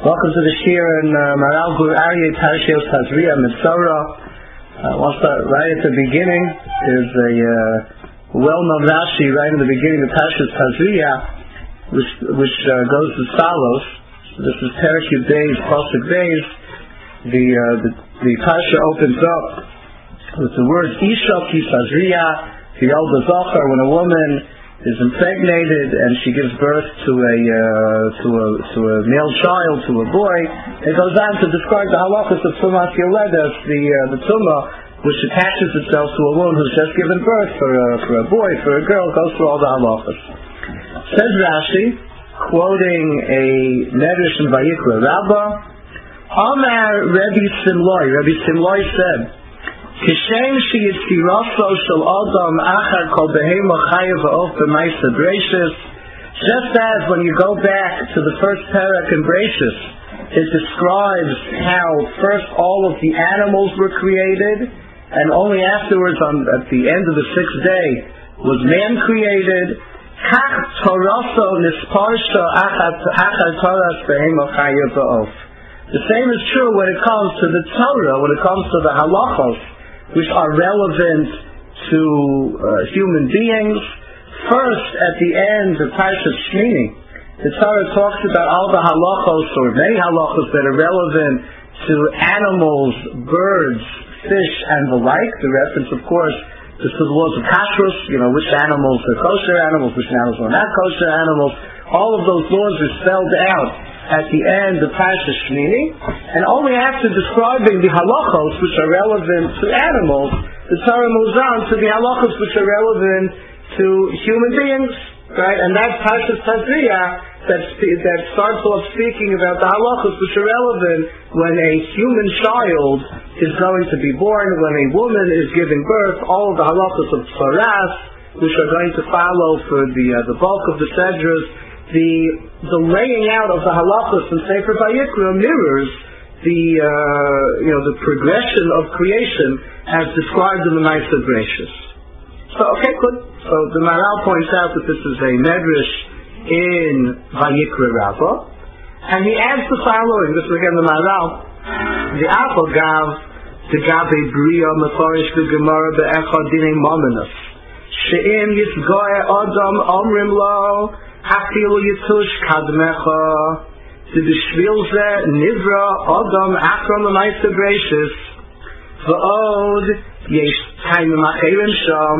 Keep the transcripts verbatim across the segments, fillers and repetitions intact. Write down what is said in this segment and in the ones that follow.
Welcome to the Shir in uh, Maral Gur Aryeh Parshas Tazria Mitzora. I want to start right at the beginning. There's a uh, well-known Rashi right in the beginning of Parshas Tazria, which which uh, goes as follows. This is Perek Yud Beis, Pasuk Beis. The uh, the the Parsha opens up with the word Isha Ki Tazria, the Yolda Zachar, when a woman is impregnated and she gives birth to a uh, to a to a male child, to a boy. It goes on to describe the halachas of Tumas Yoledes, the uh, the tumah which attaches itself to a woman who's just given birth, for a, for a boy, for a girl, goes through all the halachas. Says Rashi, quoting a Medrash in Vayikra Rabbah, Amar Rebbe Simloi, Rebbe Simloi said, Kishem sheyitziraso shel adam achar kol behema chayav va'of b'maisa Bereishis. Just as when you go back to the first parak in Bereishis, it describes how first all of the animals were created, and only afterwards, on at the end of the sixth day, was man created. Kach toraso nisparsha achar toras behema chayav va'of. The same is true when it comes to the Torah, when it comes to the halachos, which are relevant to uh, human beings. First, at the end of Parshas Shmini, the Torah talks about all the halachos, or many halachos, that are relevant to animals, birds, fish, and the like. The reference, of course, is to the laws of kashrus, you know, which animals are kosher animals, which animals are not kosher animals. All of those laws are spelled out at the end of Parshas Shmini, and only after describing the halachos which are relevant to animals, the Torah moves on to the halachos which are relevant to human beings, right? And that's Parshas Tazria that that starts off speaking about the halachos which are relevant when a human child is going to be born, when a woman is giving birth, all of the halachos of Tzaras, which are going to follow for the uh, the bulk of the Sedras. The the laying out of the halachos in Sefer Vayikra mirrors the uh, you know the progression of creation as described in the Maisa Bereishis. So okay, good. So the Maral points out that this is a medrash in Vayikra Rabbah, and he adds the following. This is again the Maral. The Apple gav the gav a bria mefarish the Gemara be'echad dinei mamonus she'im yisgoe adam omrim lo. Afilu yitush kadmecha to the shvilze nivra adam achron l'maisa Bereishis v'od yesh taimim acherim sham.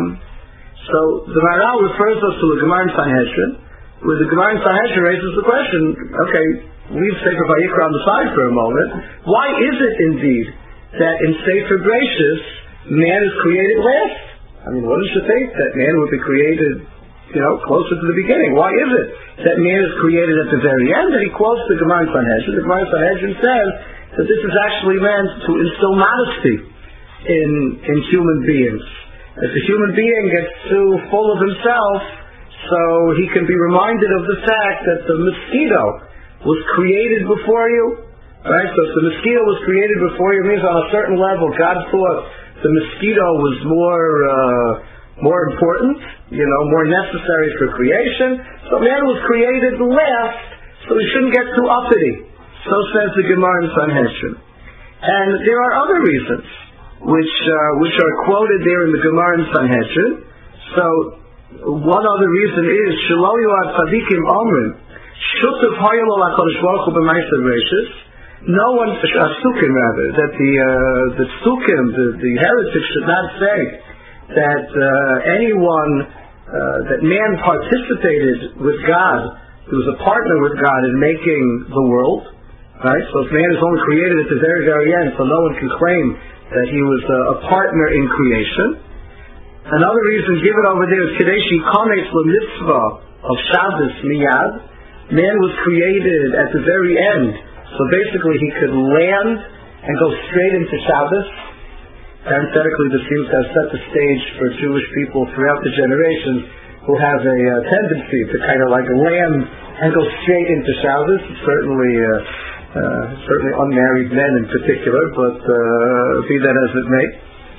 So the Maral refers us to the Gemara in Sanhedrin, where the Gemara in Sanhedrin raises the question, okay, leave Sefer Vayikra on the side for a moment. Why is it indeed that in Sefer Bereishis man is created last? I mean, what does you think? That man would be created, you know, closer to the beginning. Why is it that man is created at the very end? And he quotes the Gemara in Sanhedrin. The Gemara in Sanhedrin says that this is actually meant to instill modesty in in human beings. If a human being gets too full of himself, so he can be reminded of the fact that the mosquito was created before you. Right? So if the mosquito was created before you, it means on a certain level God thought the mosquito was more uh, more important, you know, more necessary for creation. So man was created last, so he shouldn't get too uppity. So says the Gemara in Sanhedrin. And there are other reasons which uh, which are quoted there in the Gemara in Sanhedrin. So one other reason is Shelo Yoad Tzadikim Omrim Shutav Hayel HaKadosh Baruch Hu b'Maisa Bereishis. No one, Asukim rather, that the uh, the Sukim, the, the heretics should not say that uh, anyone, uh, that man participated with God, he was a partner with God in making the world, right? So if man is only created at the very, very end, so no one can claim that he was a, a partner in creation. Another reason given over there is Kadeshi Kanes L'Mitzvah of Shabbos Miyad. Man was created at the very end, so basically he could land and go straight into Shabbos. Parenthetically, this seems to have set the stage for Jewish people throughout the generations who have a uh, tendency to kind of like land and go straight into Shabbos. Certainly, uh, uh, certainly unmarried men in particular, but uh, be that as it may.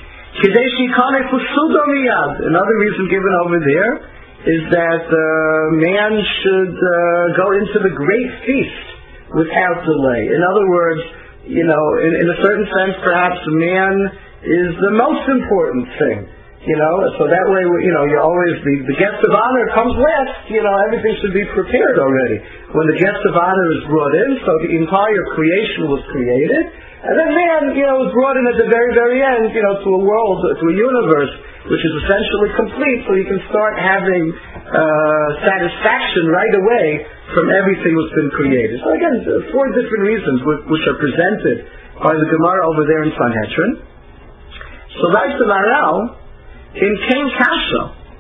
Another reason given over there is that uh, man should uh, go into the great feast without delay. In other words, you know, in, in a certain sense, perhaps man is the most important thing. You know, so that way, you know, you always, the, the guest of honor comes last. You know, everything should be prepared already. When the guest of honor is brought in, so the entire creation was created, and then man, you know, was brought in at the very, very end, you know, to a world, to a universe, which is essentially complete, so you can start having uh, satisfaction right away from everything that's been created. So again, four different reasons which, which are presented by the Gemara over there in Sanhedrin. So writes the Maharal, in Kain Kasha,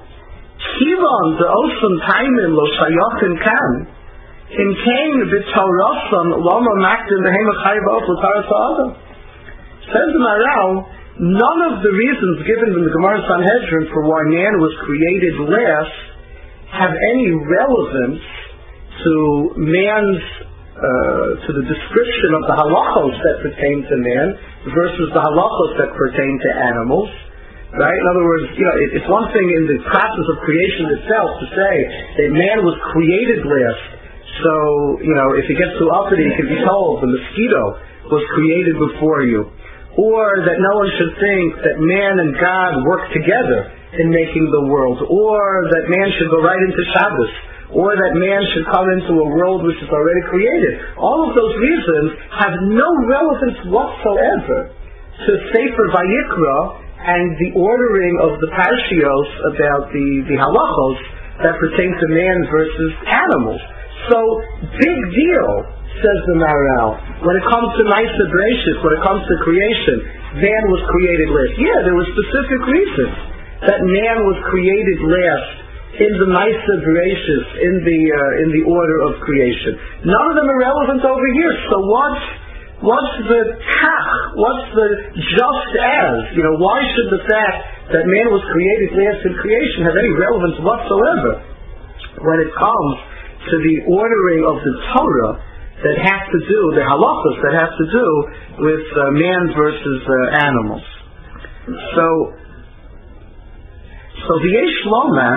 Kivon the Osun Taimin lo Shayochin Kan, in Kain B'Torosan Loma Makdim Behema Chayvot L'Taras Ha'adam. Says the Maharal, none of the reasons given in the Gemara Sanhedrin for why man was created last have any relevance to man's, uh, to the description of the halachos that pertain to man versus the halachos that pertain to animals. Right? In other words, you know, it, it's one thing in the process of creation itself to say that man was created last. So, you know, if it gets too uppity, it can be told the mosquito was created before you. Or that no one should think that man and God work together in making the world. Or that man should go right into Shabbos. Or that man should come into a world which is already created. All of those reasons have no relevance whatsoever to Sefer Vayikra and the ordering of the parshios about the, the halachos that pertain to man versus animals. So, big deal, says the Maharal, when it comes to Maisa Bereshis, when it comes to creation, man was created last. Yeah, there were specific reasons that man was created last in the Maisa Bereshis, in the uh, in the order of creation. None of them are relevant over here. So what's What's the kach? What's the just as? You know, why should the fact that man was created last in creation have any relevance whatsoever when it comes to the ordering of the Torah that has to do, the halachos that has to do with uh, man versus uh, animals? So, so the Yesh Loma,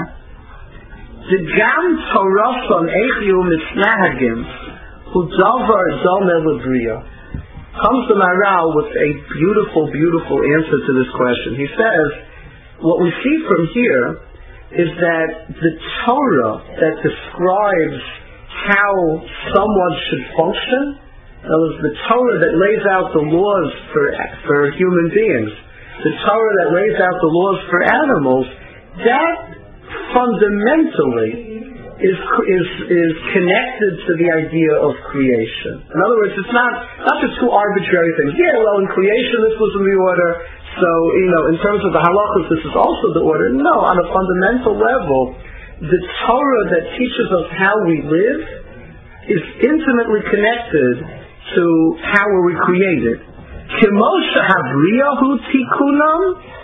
the Gam Torah on Echiu Misnahagim, who davar dome lebriya. Comes the Maharal with a beautiful, beautiful answer to this question. He says, what we see from here is that the Torah that describes how someone should function, that was the Torah that lays out the laws for, for human beings, the Torah that lays out the laws for animals, that fundamentally is is is connected to the idea of creation. In other words, it's not not just two arbitrary things. Yeah, well, in creation this was in the order, so, you know, in terms of the halachos this is also the order. No, on a fundamental level, the Torah that teaches us how we live is intimately connected to how we were created. Kimosha havriyahu tikunam,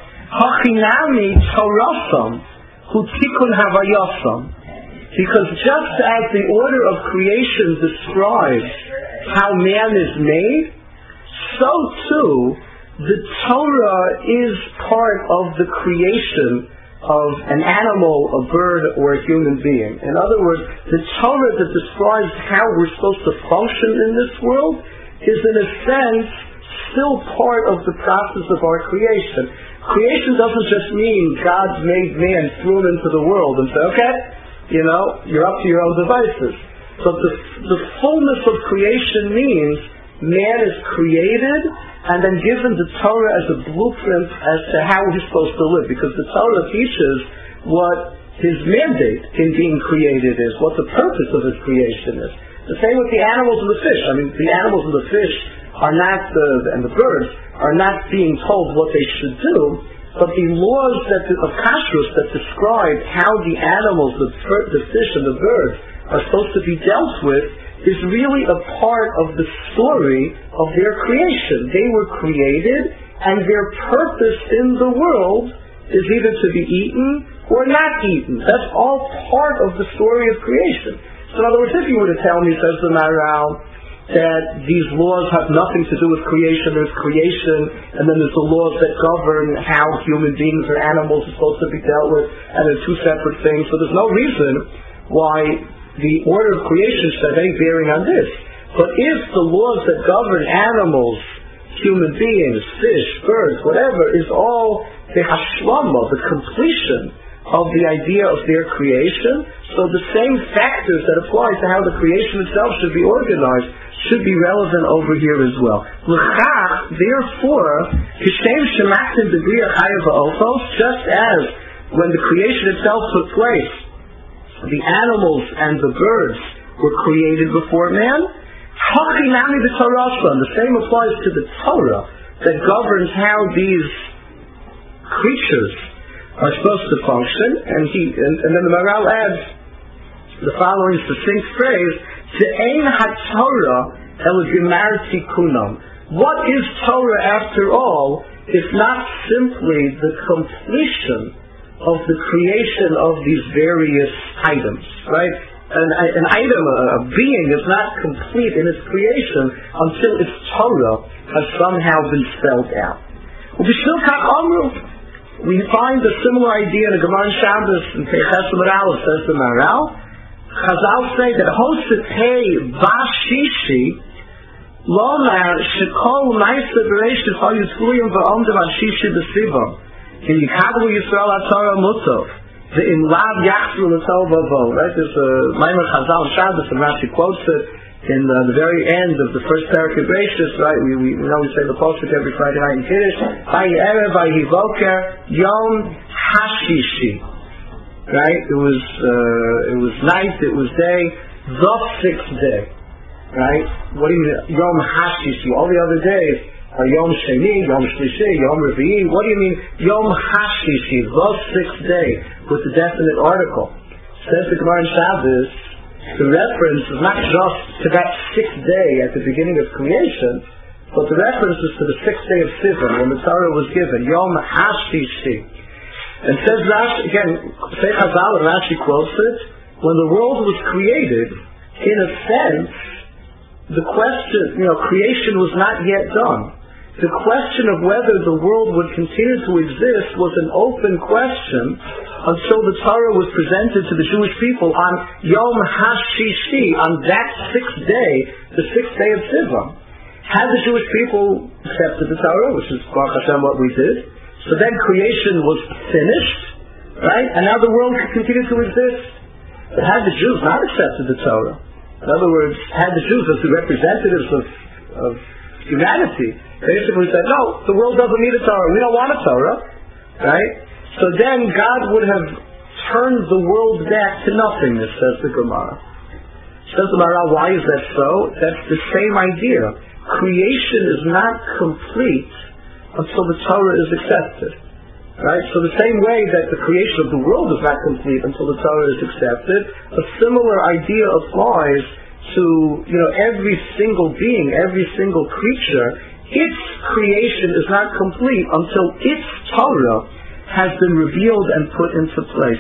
hachinami torasam, hu tikun havayasam. Because just as the order of creation describes how man is made, so too the Torah is part of the creation of an animal, a bird, or a human being. In other words, the Torah that describes how we're supposed to function in this world is in a sense still part of the process of our creation. Creation doesn't just mean God made man, threw him into the world and said, okay, you know, you're up to your own devices. So the, the fullness of creation means man is created and then given the Torah as a blueprint as to how he's supposed to live. Because the Torah teaches what his mandate in being created is, what the purpose of his creation is. The same with the animals and the fish. I mean, the animals and the fish are not, uh, and the birds, are not being told what they should do, but the laws that, of kashrus that describe how the animals, the, the fish and the birds are supposed to be dealt with is really a part of the story of their creation. They were created, and their purpose in the world is either to be eaten or not eaten. That's all part of the story of creation. So in other words, if you were to tell me, says the Maharal, that these laws have nothing to do with creation, there's creation, and then there's the laws that govern how human beings or animals are supposed to be dealt with, and they're two separate things. So there's no reason why the order of creation should have any bearing on this. But if the laws that govern animals, human beings, fish, birds, whatever, is all the hashlama, the completion of the idea of their creation, so the same factors that apply to how the creation itself should be organized should be relevant over here as well. L'chach, therefore, kishem shemaktim debriya chaya va'ochos, just as when the creation itself took place, the animals and the birds were created before man, hachinami the Torah, the same applies to the Torah that governs how these creatures are supposed to function, and he and, and then the Maharal adds the following succinct phrase: "Ze'ein haTorah el gemar tikunam." What is Torah after all, if not simply the completion of the creation of these various items, right? An, an item, a being, is not complete in its creation until its Torah has somehow been spelled out. We find a similar idea in the Gemara in Shabbos in Teiches Maral. It says the Maral, Chazal say that Hoset Hey Vashishi Lomar Shekol Naisa Bereshit Hal Yitzchuyim Va'omdim Al Shishi B'Sivam Ki Yikadlu Yisrael HaTorah Mutov Ve'im Lav Yachzru L'Tov Vavo. Right? There's a Maimer Chazal in Shabbos, and Rashi quotes it in uh, the very end of the first parak of Bereshis, right? We, we, we know we say the pasuk every Friday night in Kiddush. Vayi erev, vayi voker, yom hashishi. Right? It was uh, it was night, it was day, the sixth day. Right? What do you mean? Yom hashishi. All the other days are yom sheni, yom shlishi, yom revi'i. What do you mean? Yom hashishi, the sixth day, with the definite article. Says the Gemara in Shabbos, the reference is not just to that sixth day at the beginning of creation, but the reference is to the sixth day of Sivan, when the Torah was given, Yom Hashishi. And says Rashi, again, say Chazal, and Rashi quotes it, when the world was created, in a sense, the question, you know, creation was not yet done. The question of whether the world would continue to exist was an open question until the Torah was presented to the Jewish people on Yom HaShishi, on that sixth day, the sixth day of Sivan. Had the Jewish people accepted the Torah, which is Baruch Hashem what we did, so then creation was finished, right? And now the world could continue to exist. But had the Jews not accepted the Torah, in other words, had the Jews as the representatives of, of humanity basically said, no, the world doesn't need a Torah, we don't want a Torah, right? So then God would have turned the world back to nothingness, says the Gemara. Says the Gemara, why is that so? That's the same idea. Creation is not complete until the Torah is accepted. Right? So the same way that the creation of the world is not complete until the Torah is accepted, a similar idea applies to, you know, every single being, every single creature. Its creation is not complete until its Torah has been revealed and put into place.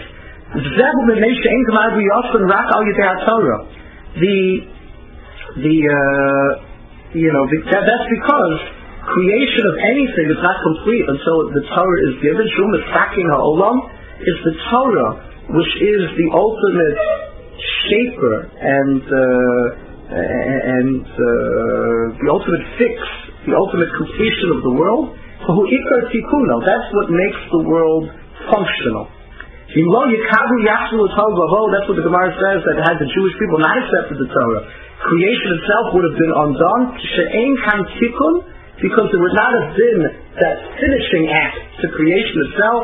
The, the, uh, you know, that, that's because creation of anything is not complete until the Torah is given. Shum Misakin HaOlam is the Torah, which is the ultimate shaper and uh, and uh, the ultimate fix, the ultimate completion of the world. That's what makes the world functional. That's what the Gemara says, that had the Jewish people not accepted the Torah, creation itself would have been undone, because there would not have been that finishing act to creation itself.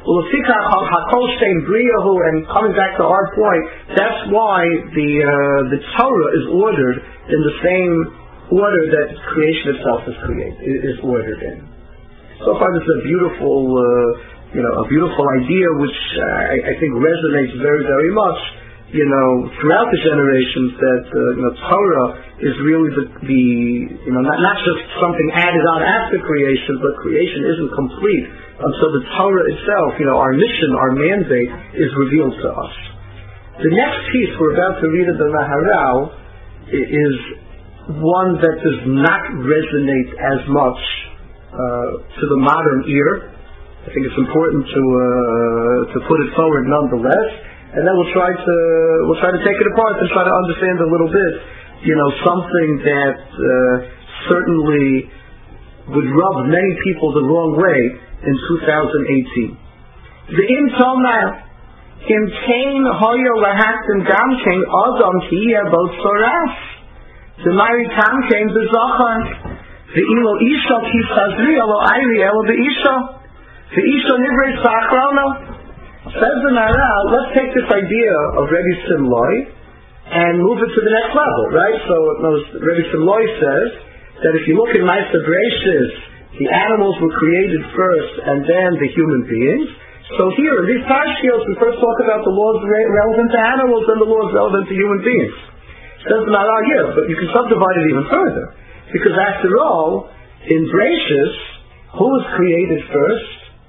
And coming back to our point, that's why the uh, the Torah is ordered in the same order that creation itself is created, is ordered in. So far, this is a beautiful, uh, you know, a beautiful idea, which uh, I, I think resonates very, very much, you know, throughout the generations. That uh, you know, Torah is really the, the you know, not, not just something added on after creation, but creation isn't complete until the Torah itself, you know, our mission, our mandate, is revealed to us. The next piece we're about to read of the Maharal is one that does not resonate as much Uh, to the modern ear. I think it's important to uh, to put it forward nonetheless, and then we'll try to we'll try to take it apart and try to understand a little bit you know, something that uh, certainly would rub many people the wrong way in two thousand eighteen. The in Tomar, in Cain Hoyo Lahaktim Gamkein Adam Kiya Bo Soras, the Mari Tamkein the Zachar, the Ilo Isha Kisazri Elo Airi Elo the Isha, the Isha Nivrei Sachrona. Says the Maharal, let's take this idea of Rebbe Simloi and move it to the next level, right? So Rebbe Simloi says that if you look at Ma'aser Bereishis, the animals were created first and then the human beings. So here, in these parshios, we first talk about the laws relevant to animals and the laws relevant to human beings. Says the Maharal, yeah, but you can subdivide it even further. Because after all, in Bereishis, who was created first?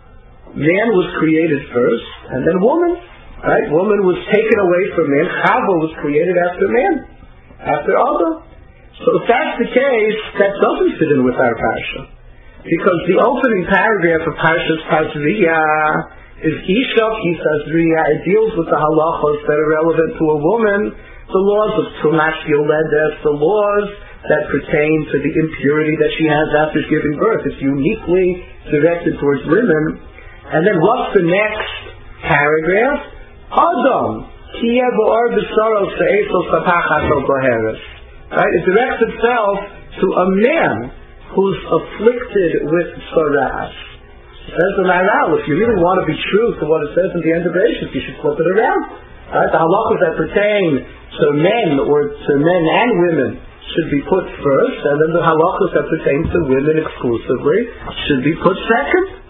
Man was created first, and then woman. Right? Woman was taken away from man. Chava was created after man, after Adam. So if that's the case, that doesn't fit in with our parsha, because the opening paragraph of Parshas Tazria is Isha Kisazria. It deals with the halachos that are relevant to a woman, the laws of Tumas Yoledes, the laws that pertain to the impurity that she has after giving birth. It's uniquely directed towards women. And then what's the next paragraph? Adam, Kiyev or Besaros Se'esos Sapachasol Boheres. Right? It directs itself to a man who's afflicted with Saras. Says the Maharal, if you really want to be true to what it says in the end of Bereishis, you should flip it around. Right? The halachos that pertain to men or to men and women should be put first, and then the halachos that pertain to women exclusively should be put second.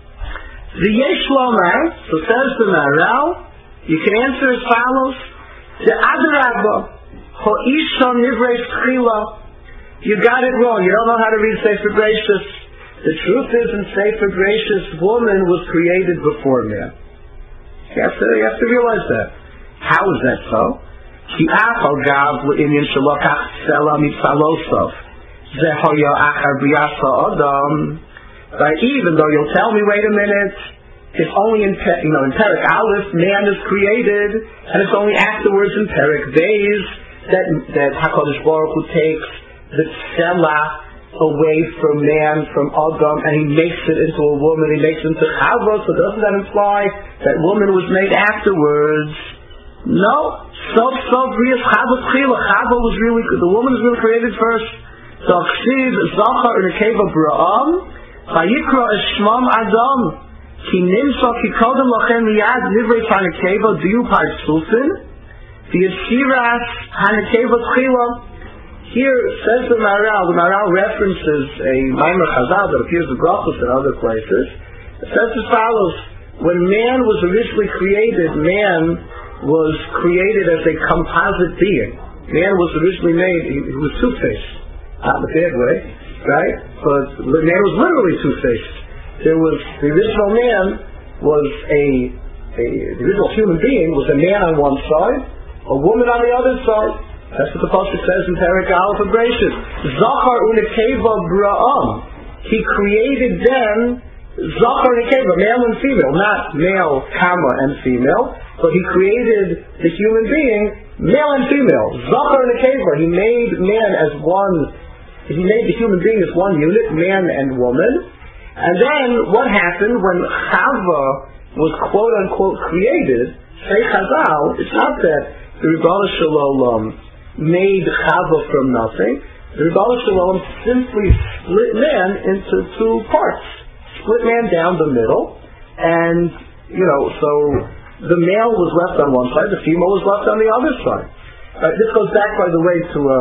The Yesh Lomar, so says the Maharal, you can answer as follows: the Adarabba, Ho'isha Nivrei Tchila. You got it wrong. You don't know how to read Sefer Bereishis. The truth is, in Sefer Bereishis, woman was created before man. You have to, you have to realize that. How is that so? Ki achal gav le'inyan shelokach tzela mitzalosov zehoya achar b'yasa adam. Right? Even though you'll tell me, wait a minute, it's only in, you know, in Perek Aleph, man is created, and it's only afterwards in Perek Beis that, that HaKadosh Baruch Hu takes the tzela away from man, from Adam, and he makes it into a woman, he makes it into Chava. So doesn't that imply that woman was made afterwards? No. Sof Sof Rias Chava Tchila. Chava was really, the woman was really created first. So Chsiv Zachar Nekeva Bra'am Vayikra Eshmam Adam Ki Nimsa Ki Kodem Lachem Miyad Nivrei Hanekeva Diu Parsufin V'Yesiras Hanekeva Tchila. Here says the Maharal. The Maharal references a Maimer Chazal that appears in Brachos and other places. It says as follows: when man was originally created, man was created as a composite being. Man was originally made; he, he was two-faced, not in a bad way, right? But man was literally two-faced. There was the original man was a, a the original human being was a man on one side, a woman on the other side. That's what the pasuk says in Perek Aleph of Bereishis. Zachar unekeva bra'am. He created them, Zachar unekeva, male and female, not male, comma, and female, but he created the human being, male and female. Zachar unekeva. He made man as one. He made the human being as one unit, man and woman. And then what happened when Chava was quote unquote created? Say Chazal, it's not that the Rebbeinu Shalom made Chava from nothing. The Rebbeinu Shalom simply split man into two parts. Split man down the middle, and, you know, so the male was left on one side, the female was left on the other side. Uh, this goes back, by the way, to a,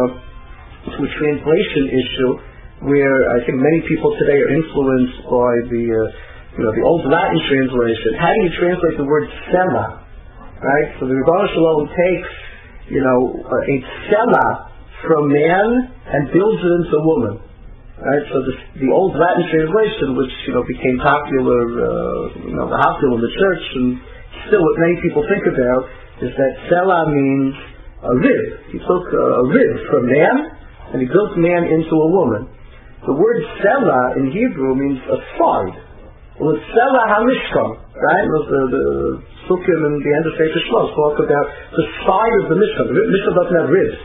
to a translation issue where I think many people today are influenced by the, uh, you know, the old Latin translation. How do you translate the word sema? Right? So the Rebbeinu Shalom takes, you know, a tzela from man and builds it into woman. Right? So this, the old Latin translation, which, you know, became popular, uh, you know, the hospital in the church, and still what many people think about is that tzela means a rib. He took a, a rib from man and he built man into a woman. The word tzela in Hebrew means a side. It was tzela hamishkan, right? It was the, the Sukkim and the end of Sefer Shlos talk about the side of the Mishkan. The Mishkan doesn't have ribs.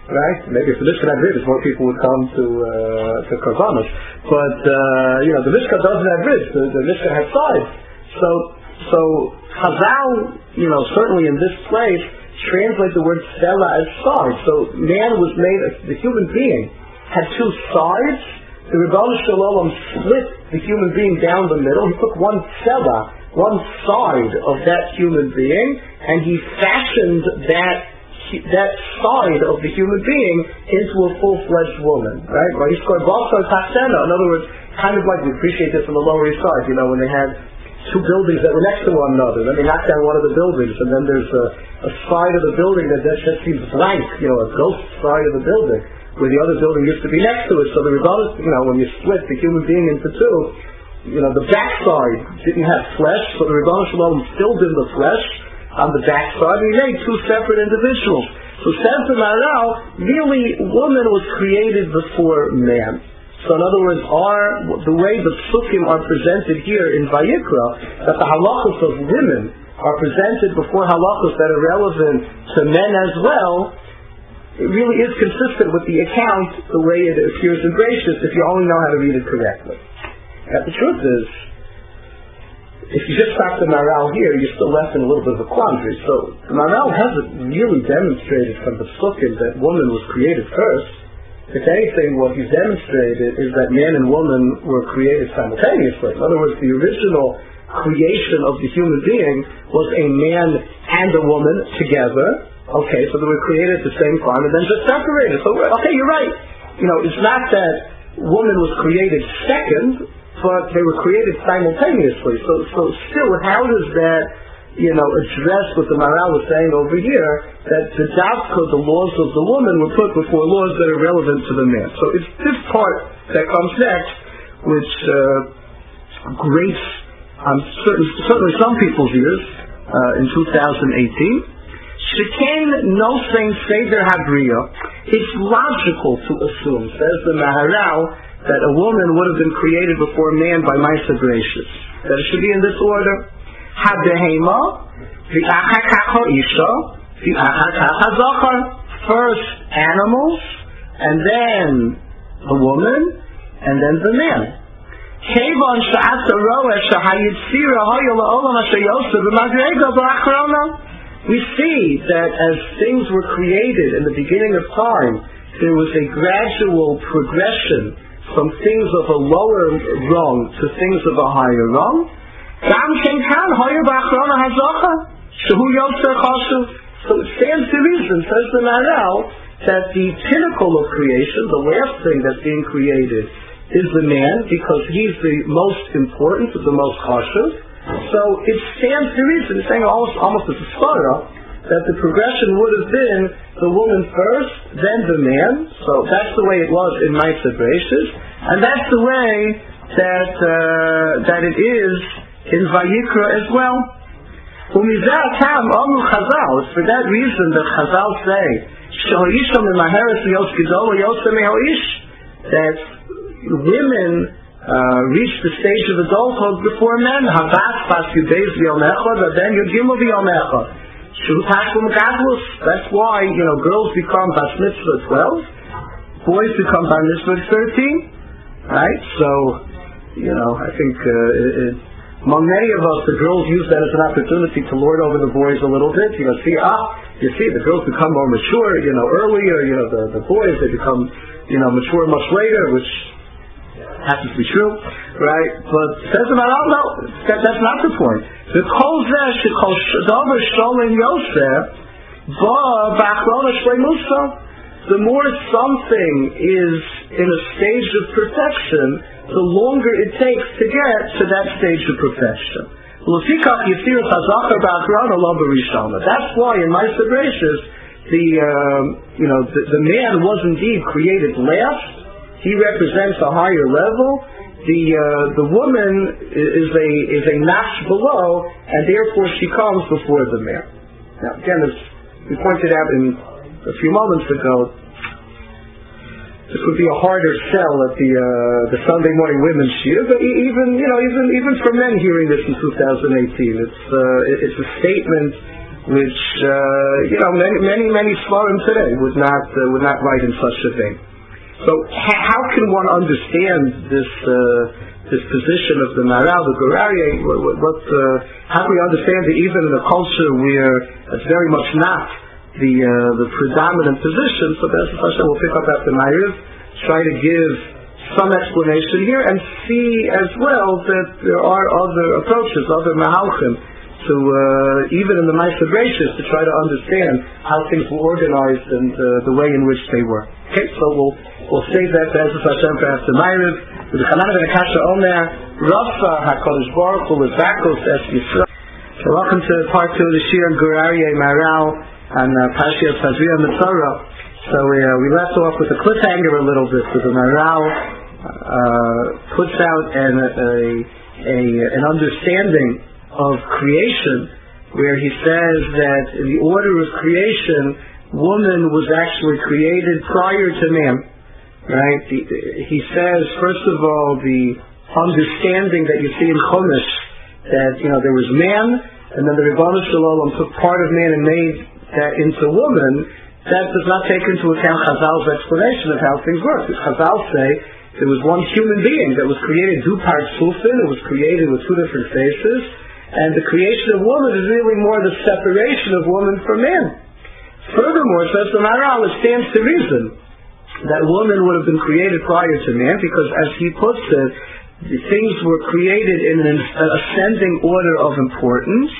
right? Maybe if the Mishkan had ribs, more people would come to uh, to Karbanos. But uh, you know, the Mishkan doesn't have ribs. The, the Mishkan has sides. So so Chazal, you know, certainly in this place, translate the word Sela as sides. So man was made, the human being had two sides. The Rebbeinu Shalom split the human being down the middle. He took one Sela, one side of that human being, and he fashioned that that side of the human being into a full-fledged woman, right? Right? He's called Basar Tasena. In other words, kind of like we appreciate this on the Lower East Side, you know, when they had two buildings that were next to one another. Then they knocked down one of the buildings, and then there's a, a side of the building that just seems blank, you know, a ghost side of the building, where the other building used to be next to it. So the Rebbeinu, you know, when you split the human being into two, you know, the backside didn't have flesh, so the Rebbeinu Shalom filled in the flesh on the backside, and he made two separate individuals. So says the Maharal, really, woman was created before man. So in other words, our, the way the psukim are presented here in Vayikra, that the halachos of women are presented before halachos that are relevant to men as well, it really is consistent with the account, the way it appears in Gracious, if you only know how to read it correctly. Now the truth is, if you just stop the Maharal here, you're still left in a little bit of a quandary. So the Maharal hasn't really demonstrated from the psukim that woman was created first. If anything, what he's demonstrated is that man and woman were created simultaneously. In other words, the original creation of the human being was a man and a woman together. Okay, so they were created at the same time and then just separated. So, okay, you're right. You know, it's not that woman was created second, but they were created simultaneously. So, so still, how does that, you know, address what the Maharal was saying over here, that the Davka, the laws of the woman, were put before laws that are relevant to the man. So it's this part that comes next, which uh, grates on certain, certainly some people's ears uh, in two thousand eighteen. Shekain no saying Seder Habriya. It's logical to assume, says the Maharal, that a woman would have been created before man by Ma'aser Bereishis. That it should be in this order. Habehema, v'achar kach ha'isha, v'achar kach ha'zachar. First animals, and then the woman, and then the man. Kevon she'ata roeh shehayitzira haya la'olam asher yosef b'madrega b'achrona. We see that as things were created in the beginning of time, there was a gradual progression from things of a lower rung to things of a higher rung. So it stands to reason, says the Maharal, that the pinnacle of creation, the last thing that's being created, is the man, because he's the most important, the most cautious. So it stands to reason, it's saying almost, almost as a svara, that the progression would have been the woman first, then the man. So that's the way it was in Ma'aser Bereishis, and that's the way that uh, that it is in Vayikra as well. It's for that reason that Chazal say that women uh, reach the stage of adulthood before men. That's why, you know, girls become Bas Mitzvah twelve, boys become Bar Mitzvah thirteen, right? So, you know, I think uh, it, it, among many of us, the girls use that as an opportunity to lord over the boys a little bit. You know, see, ah, you see, the girls become more mature, you know, earlier. You know, the, the boys, they become, you know, mature much later, which happens to be true, right? But says the Maharal, no, that, that's not the point. The kol zeh shekol davar sholem yosef ba b'achrona shleimusa. The more something is in a stage of perfection, the longer it takes to get to that stage of perfection. That's why in Ma'aser Bereishis, the um, you know the, the man was indeed created last. He represents a higher level. The uh, the woman is a is a notch below, and therefore she comes before the man. Now, again, as we pointed out in a few moments ago, this would be a harder sell at the uh, the Sunday morning women's shiur, but even you know even even for men hearing this in two thousand eighteen, it's uh, it's a statement which uh, you know many many many Svarim today would not uh, would not write in such a vein. So ha- how can one understand this uh, this position of the Maharal, the Gur Aryeh? What, what uh, how can we understand it even in a culture where it's very much not the uh, the predominant position? So that's the question we'll pick up after Ma'ariv, try to give some explanation here, and see as well that there are other approaches, other mahalchim, to uh, even in the Ma'aser Bereishis to try to understand how things were organized and uh, the way in which they were. Okay, so we'll we'll save that to Ezras Hashem for after Ma'ariv. With the Chanan ben Akasha Omer, Rafa HaKadosh Baruch Hu Lezakos Es Yisrael. So welcome to part two of the Shir Gur Aryeh Maharal and uh, Parshiyas Tazria Mitzora. So we uh, we left off with a cliffhanger a little bit, with the Maharal uh, puts out an a, a an understanding of creation, where he says that in the order of creation, woman was actually created prior to man. Right? The, the, he says, first of all, the understanding that you see in Chumash, that you know there was man, and then the Rebbeinu Shalom took part of man and made that into woman. That does not take into account Chazal's explanation of how things work. Because Chazal say there was one human being that was created du partzufin, it was created with two different faces. And the creation of woman is really more the separation of woman from man. Furthermore, says the Maharal, it stands to reason that woman would have been created prior to man, because as he puts it, the things were created in an ascending order of importance.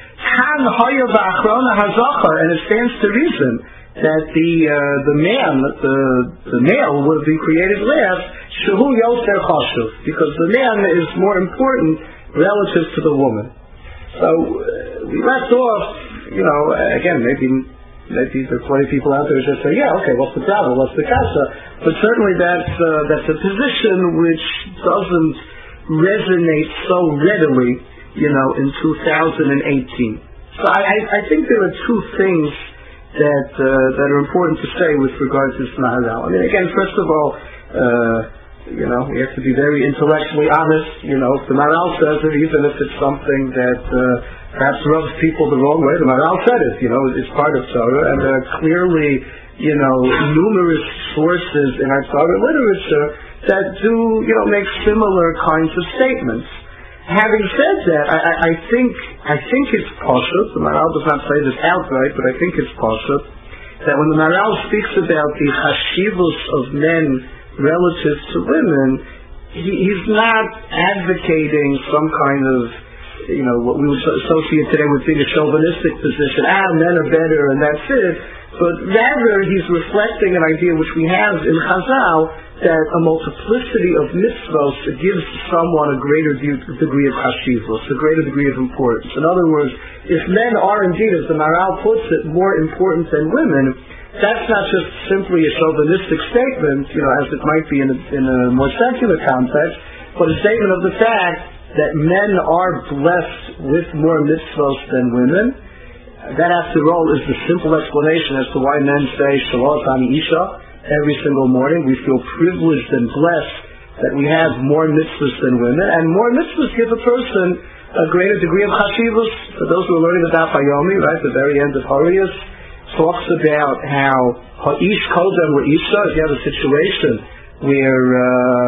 And it stands to reason that the uh, the man, the the male, would have been created last, shehu yoser chashuv, because the man is more important relative to the woman. So uh, we left off, you know, again, maybe maybe there are plenty of people out there who just say, yeah, okay, what's the problem, what's the kasha? But certainly that's uh, that's a position which doesn't resonate so readily, you know, in two thousand eighteen. So I, I, I think there are two things that uh, that are important to say with regard to this Maharal. I mean, again, first of all, uh, you know, we have to be very intellectually honest. You know, if the Maharal says it, even if it's something that uh, perhaps rubs people the wrong way, the Maharal said it. You know, it's part of Torah, and there are clearly, you know, numerous sources in our Torah literature that do, you know, make similar kinds of statements. Having said that, I, I, I think I think it's pashut. The Maharal does not say this outright, but I think it's pashut that when the Maharal speaks about the chashivus of men relative to women, he, he's not advocating some kind of, you know, what we would associate today with being a chauvinistic position. Ah, men are better, and that's it. But rather, he's reflecting an idea which we have in Chazal, that a multiplicity of mitzvos gives someone a greater degree of chashivos, a greater degree of importance. In other words, if men are indeed, as the Maharal puts it, more important than women, that's not just simply a chauvinistic statement, you know, as it might be in a, in a more secular context, but a statement of the fact that men are blessed with more mitzvos than women. That, after all, is the simple explanation as to why men say Shalom Ani Isha every single morning. We feel privileged and blessed that we have more mitzvahs than women, and more mitzvahs give a person a greater degree of chashivus. For those who are learning about Hayomi, right, the very end of Horayos, talks about how Ha'ish Kodem L'Isha, if you have a situation where, uh,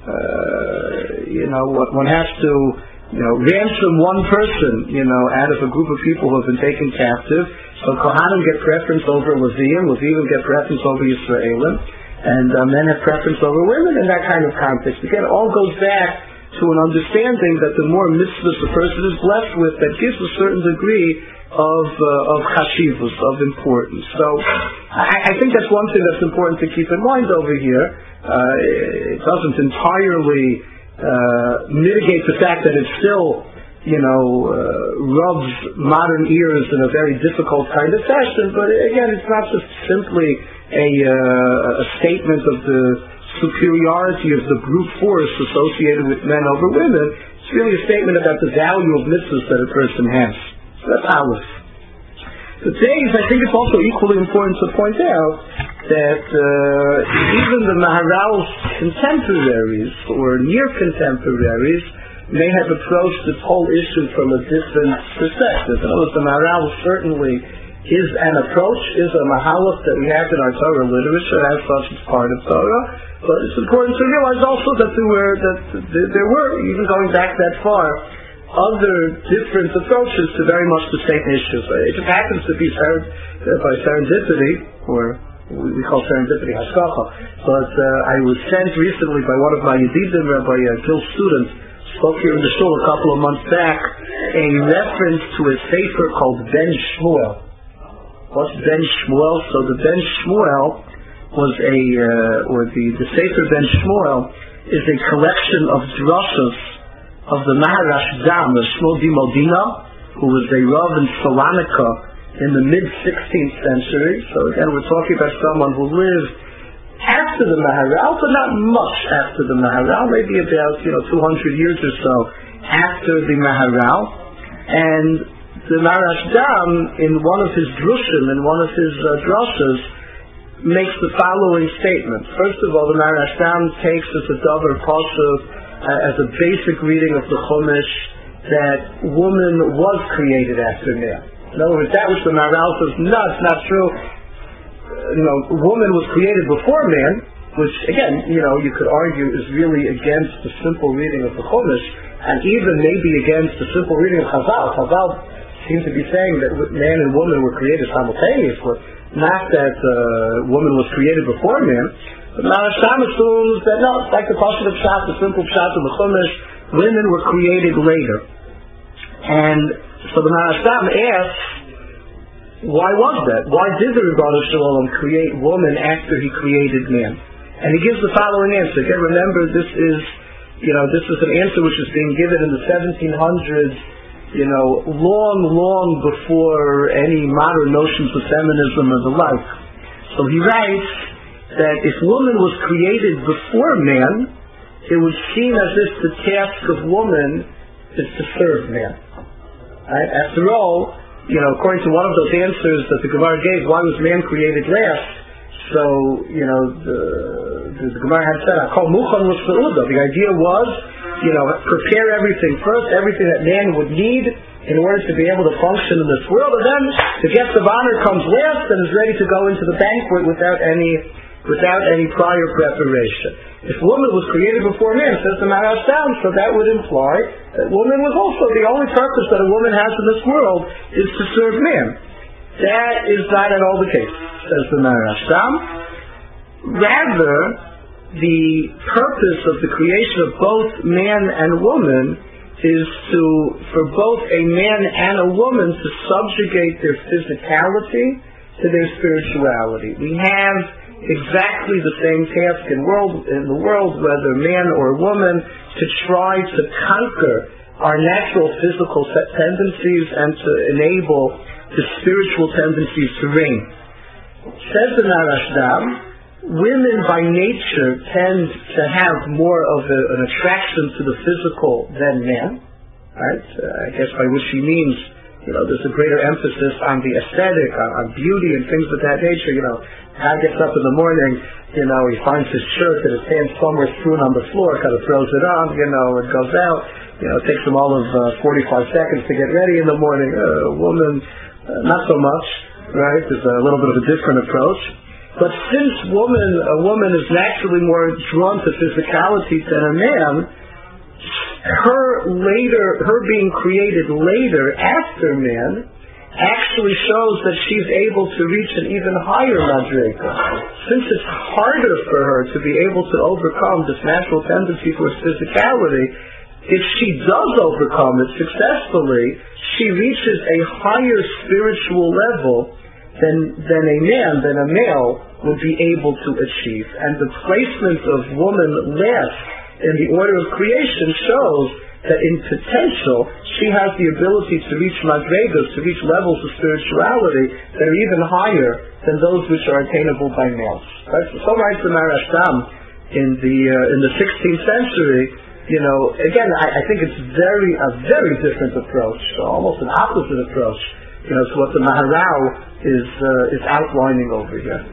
uh, you know, one has to, you know, ransom one person, you know, out of a group of people who have been taken captive. So Kohanim get preference over Leviim, Leviim get preference over Yisraelim, and uh, men have preference over women in that kind of context. Again, it all goes back to an understanding that the more mitzvahs a person is blessed with, that gives a certain degree of uh, of chashivus, of importance. So I, I think that's one thing that's important to keep in mind over here. Uh, it doesn't entirely uh, mitigate the fact that it's still, you know, uh, rubs modern ears in a very difficult kind of fashion, but again, it's not just simply a, uh, a statement of the superiority of the brute force associated with men over women. It's really a statement about the value of mitzvahs that a person has. So that's Aleph. The days, I think it's also equally important to point out that uh, even the Maharal's contemporaries, or near contemporaries, may have approached this whole issue from a different perspective. In other words, the Maharal certainly is an approach, is a mahalach that we have in our Torah literature, as such it's part of Torah, but it's important to realize also that there were, that there were, even going back that far, other different approaches to very much the same issues. It just happens to be ser- by serendipity, or we call serendipity hashkacha, but uh, I was sent recently by one of my Yedidim, Rabbi uh, Gil's students, spoke here in the shul a couple of months back, a reference to a sefer called Ben Shmuel. What's Ben Shmuel? So the Ben Shmuel was a, uh, or the, the sefer Ben Shmuel is a collection of drashos of the Maharash Dam, the Shmuel di Modina, who was a Rav in Salonika in the mid-sixteenth century. So again, we're talking about someone who lived after the Maharal, but not much after the Maharal, maybe about, you know, two hundred years or so after the Maharal. And the Maharash Dam, in one of his drushim, in one of his uh, drashas, makes the following statement. First of all, the Maharash Dam takes as a davar pasuk, uh, as a basic reading of the Chumash, that woman was created after man. In other words, that which the Maharal says, no, it's not true. You know, woman was created before man, which again, you know, you could argue is really against the simple reading of the Chumash, and even maybe against the simple reading of Chazal. Chazal seems to be saying that man and woman were created simultaneously, not that uh, woman was created before man. But Maharash Dam assumes that no, it's like the Pasuk of Pshat, the simple Pshat of the Chumash, women were created later. And so the Maharash Dam asks, why was that? Why did the Rebbeinu Shalom create woman after he created man? And he gives the following answer. Again, remember, this is, you know, this is an answer which is being given in the seventeen hundreds, you know, long, long before any modern notions of feminism or the like. So he writes that if woman was created before man, it would seem as if the task of woman is to serve man. Right? After all, you know, according to one of those answers that the Gemara gave, why was man created last? So, you know, the, the, the Gemara had said, "Akol muchan l'seuda." The idea was, you know, prepare everything first, everything that man would need in order to be able to function in this world, and then the guest of honor comes last and is ready to go into the banquet without any, without any prior preparation. If woman was created before man, says the Maharash Dam, so that would imply that woman was also the only purpose that a woman has in this world is to serve man. That is not at all the case, says the Maharash Dam. Rather, the purpose of the creation of both man and woman is to, for both a man and a woman to subjugate their physicality to their spirituality. We have exactly the same task in world in the world, whether man or woman, to try to conquer our natural physical tendencies and to enable the spiritual tendencies to reign. Says the Maharash Dam, women by nature tend to have more of a, an attraction to the physical than men. Right? Uh, I guess by which he means, you know, there's a greater emphasis on the aesthetic, on, on beauty and things of that nature. You know, guy gets up in the morning, you know, he finds his shirt and his pants somewhere strewn on the floor, kind of throws it on, you know, it goes out. You know, it takes him all of uh, forty-five seconds to get ready in the morning. A uh, woman, uh, not so much, right? There's a little bit of a different approach. But since woman, a woman is naturally more drawn to physicality than a man, her later, her being created later after man, actually shows that she's able to reach an even higher madrega. Since it's harder for her to be able to overcome this natural tendency towards physicality, if she does overcome it successfully, she reaches a higher spiritual level than, than a man, than a male would be able to achieve. And the placement of woman last in the order of creation shows that in potential, she has the ability to reach madregas, to reach levels of spirituality that are even higher than those which are attainable by males. Right? So, so writes the Maharash Dam in the uh, in the sixteenth century. You know, again, I, I think it's very a very different approach, almost an opposite approach. You know, to what the Maharal is uh, is outlining over here.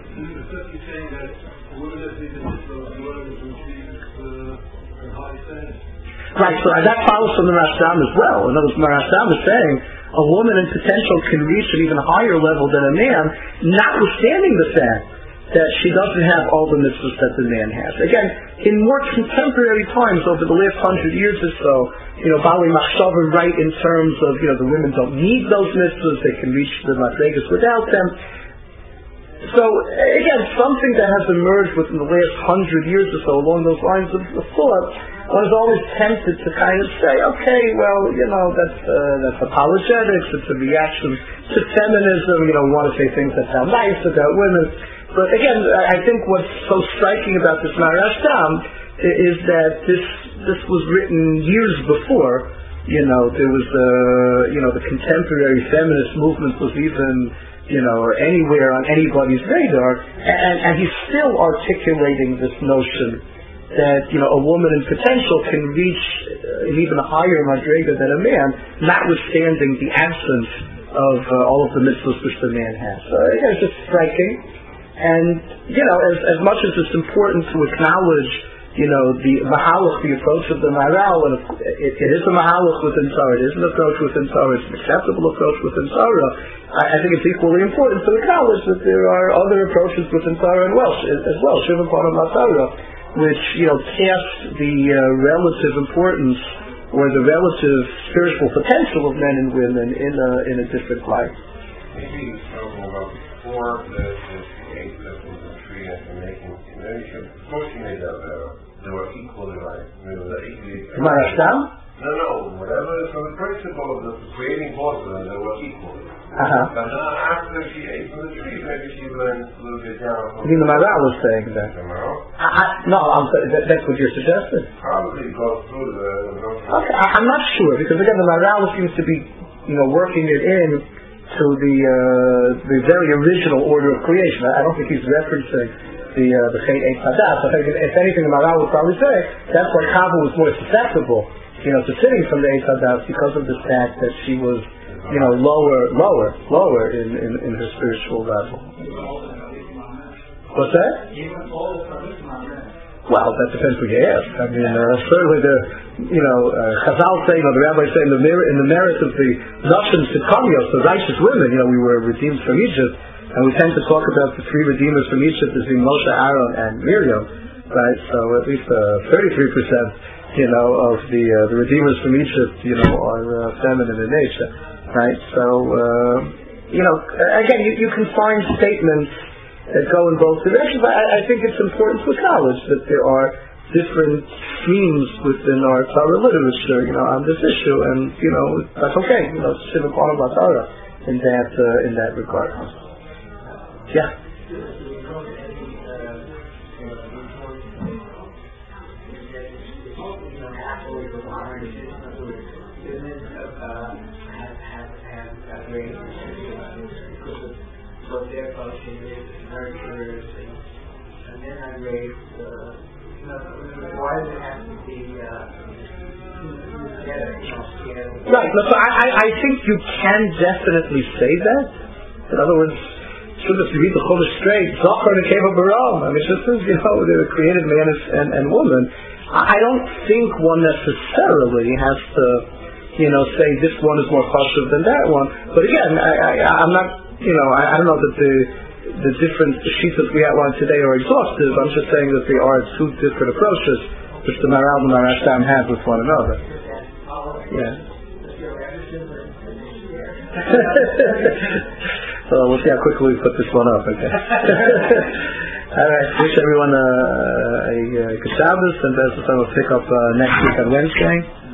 Right, so that follows from the Rashbam as well. In other words, the Rashbam is saying a woman in potential can reach an even higher level than a man, notwithstanding the fact that she doesn't have all the mitzvahs that the man has. Again, in more contemporary times, over the last hundred years or so, you know, Bali Machshava right in terms of, you know, the women don't need those mitzvahs, they can reach the madregas without them. So, again, something that has emerged within the last hundred years or so along those lines of, of thought, one is always tempted to kind of say, okay, well, you know, that's uh, that's apologetics, it's a reaction to feminism, you know, we want to say things that sound nice about women. But again, I think what's so striking about this Maharashtam is that this this was written years before, you know, there was the, you know, the contemporary feminist movement was even, you know, or anywhere on anybody's radar, and, and he's still articulating this notion that, you know, a woman in potential can reach an even higher madrega than a man, notwithstanding the absence of uh, all of the mitzvahs which the man has. So again, it's just striking. And, you know, as, as much as it's important to acknowledge, you know, the mahalach, the approach of the Maharal, and it, it is a mahalach within Torah, it is an approach within Torah, it's an acceptable approach within Torah, I, I think it's equally important to acknowledge that there are other approaches within Torah and Welsh as well, Shiva Param Torah, which, you know, cast the uh, relative importance or the relative spiritual potential of men and women in a, in a different light. Maybe talking about before the they were equally right. They were equally. Maharashtam? No, no. Whatever. So the principle of the creating both of them, they were equal. Uh-huh. But then after she ate from the tree, maybe she went a little bit down. You mean the Maharal was saying that? The Maharal? I, I, no, I'm, that, that's what you're suggesting. Probably goes through the. Okay, I, I'm not sure because again, the Maharal seems to be, you know, working it in to the uh, the very original order of creation. I, I don't think he's referencing the uh, the Chet Eitz Hadas. I think if anything, the Maharal would probably say that's why Chava was more susceptible, you know, to sitting from the Eitz Hadas because of the fact that she was, you know, lower, lower, lower in, in, in her spiritual level. What's that? Well, that depends who you ask. I mean, uh, certainly the, you know, uh, Chazal say, you know, the rabbis say in the, mer- in the merit of the Nashim Sikamios, the righteous women, you know, we were redeemed from Egypt. And we tend to talk about the three redeemers from Egypt as being Moshe, Aaron, and Miriam, right? So at least uh, thirty-three percent, you know, of the uh, the redeemers from Egypt, you know, are uh, feminine in nature, right? So, uh, you know, again, you, you can find statements that go in both directions. I, I think it's important to acknowledge that there are different streams within our Torah literature, you know, on this issue, and you know, that's okay. You know, it's Shiva Param Torah in that uh, in that regard. Yeah. Right, so I, I, I think you can definitely say that. In other words, so if you read the Chumash straight, Zachar and Nekeva Baram, I mean, just as, you know, the created man and, and woman, I don't think one necessarily has to, you know, say this one is more chashuv than that one. But again, I, I, I'm not, you know, I, I don't know that the the different sheets that we outlined today are exhaustive. I'm just saying that there are two different approaches which the Maharal and the Maharashtam have with one another. Yeah. So we'll see how quickly we put this one up, okay? Alright, wish everyone a, a, a good Shabbos, and as I will pick up uh, next week on Wednesday.